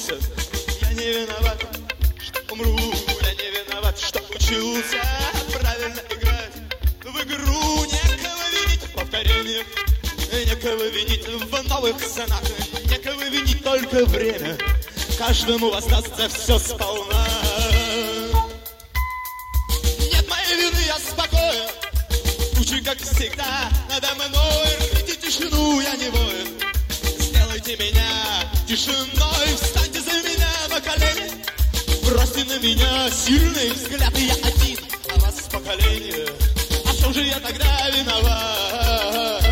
учился. Я не виноват, что умру. Я не виноват, что учился правильно играть в игру. Некого винить в повторениях, некого винить в новых сценах, некого винить только время. Каждому воздастся все сполна. Нет моей вины, я спокоен. Тучи, как всегда, надо мной. Рвите тишину, я не воин. Сделайте меня тишиной. Встаньте за меня на колени. Бросьте на меня сильный взгляд. И я один, а вас поколение. А в чем же я тогда виноват?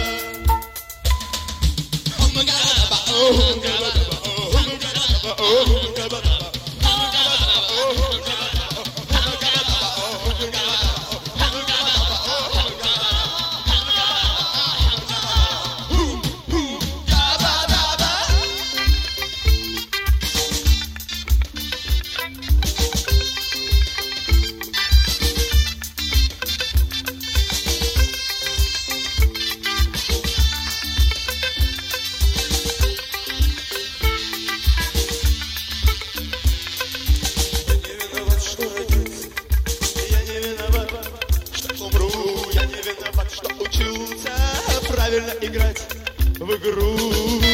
Правильно играть в игру.